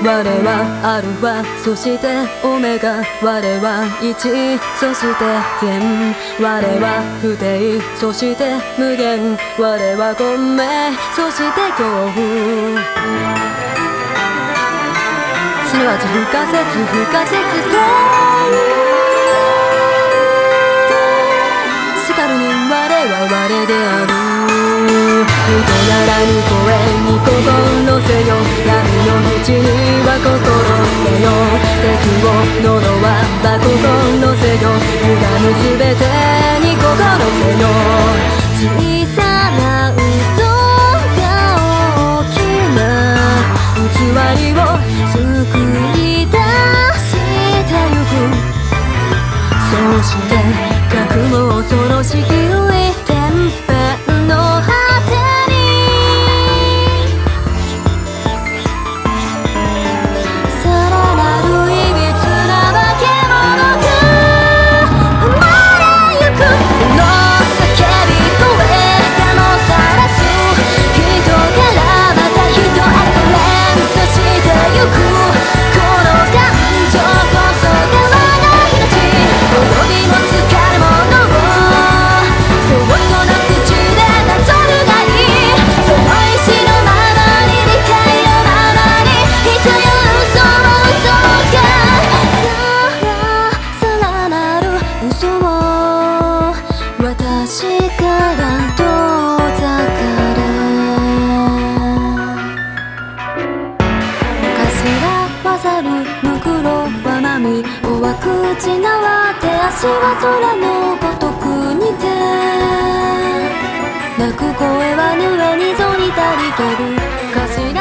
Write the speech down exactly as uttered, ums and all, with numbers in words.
我はアルファ、そしてオメガ。我は一、そして全。我は不定、そして無限。我は混迷、そして恐怖。すなわち不可説不可説と叱るに我は我である。人ならぬ声に心せよ。闇の淵には心せよ。敵を呪わば心せよ。歪むすべてに心せよ。小さな嘘が大きな偽りを救い出してゆく。そしてかくも恐ろしき天辺の果てにさらなるいびつな化け物が生まれゆく。その叫び声がもたらす人からまた人へと連鎖してゆく。この感情こそが我が命。滅びもつかるものをこその口でなぞるがいい。その意志のままに理解のままに人よ嘘を嘘をつけ。さらさらなる嘘を私から遠ざかれ。かしらわざるむくろはまみ。おわ口縄手足は空のごとくにて。泣く声は濡れにぞりたりけるかしら